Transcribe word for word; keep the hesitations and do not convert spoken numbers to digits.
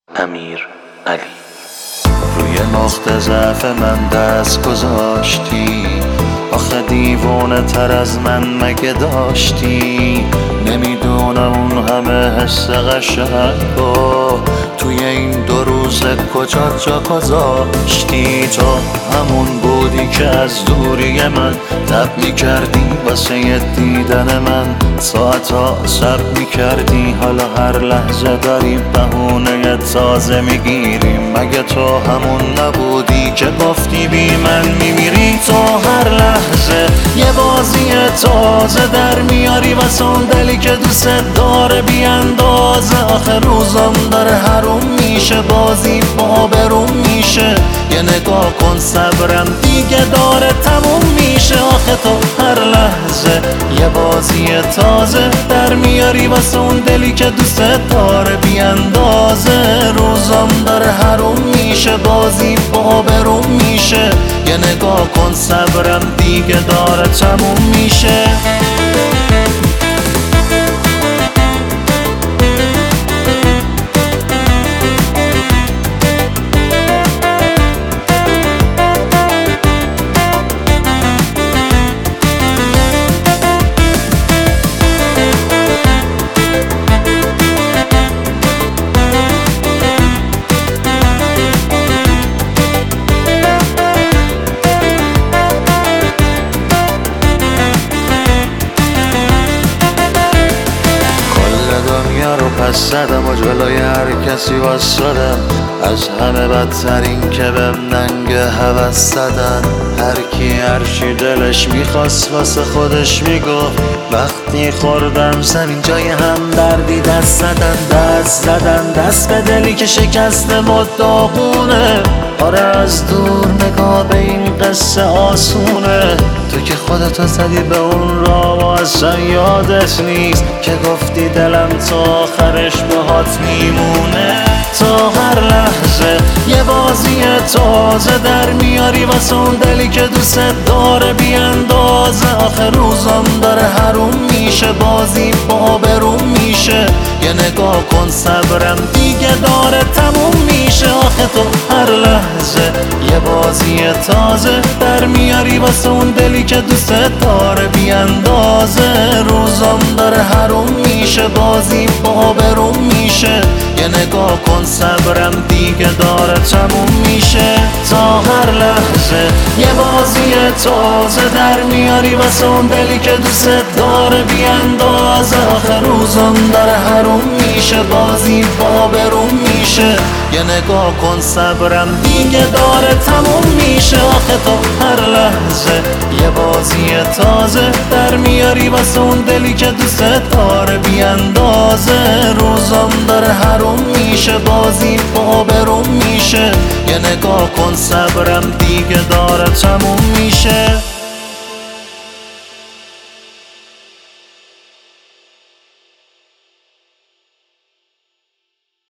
امیر علی. روی نقطه ضعف من دست گذاشتی، آخه دیوانه تر از من مگه داشتی؟ نمیدونم اون همه حس قشنگو توی این دو روز کجا جا گذاشتی؟ تو همون بودی که از دوری من تب میکردی واسه دیدن من، ساعتا صبر میکردی، حالا هر لحظه داری بهونه تازه میگیری. مگه تو همون نبودی که گفتی بی من میمیری؟ تو هر لحظه یه بازی تازه در میاری واسه اون دلی که دوست داره بی اندازه. آخه روزم داره حروم میشه، بازی با بروم میشه، یه نگاه کن صبرم دیگه داره تموم میشه. آخه تو هر لحظه یه بازی تازه در میاری واسه اون دلی که دوست داره بی اندازه. روزم داره حروم میشه، بازی با بروم میشه، یه نگاه کن صبرم دیگه داره تموم میشه. رو پس زدم و جلوی هر کسی واسدم، از همه بدترین که بهم ننگ هوس زدن. هر کی هرچی دلش میخواست واسه خودش میگفت، وقتی خوردم زمین جای هم دردی دست زدن. دست زدن دست به دلی که شکسته و داغونه، آره از دور نگاه به این قصه آسونه. تو که خودتو زدی به اون راه و اصلا یادت نیست که گفتی دلم تا آخرش باهات میمونه. تا هر لحظه یه بازی تازه در میاری واسه اون دلی که دوست داره بی اندازه. آخه روزم داره حروم میشه، بازی با بروم میشه، یه نگاه کن صبرم دیگه داره تموم میشه. آخه تو هر لحظه یه بازی تازه در میاری واسه اون دلی که دوست داره بی اندازه. روزم داره حروم میشه، بازی با بروم میشه، یه نگاه کن صبرم دیگه داره تموم میشه. تا هر لحظه یه بازی تازه در میاری واسه اون دلی که دوست داره بی اندازه. آخه روزم داره حروم میشه، بازی با بروم میشه، یه نگاه کن صبرم دیگه داره تموم میشه. آخه تو هر لحظه یه بازی تازه در میاری واسه اون دلی که دوست داره بی اندازه. روزم داره حروم میشه، بازی با بروم میشه، یه نگاه کن صبرم دیگه داره تموم میشه.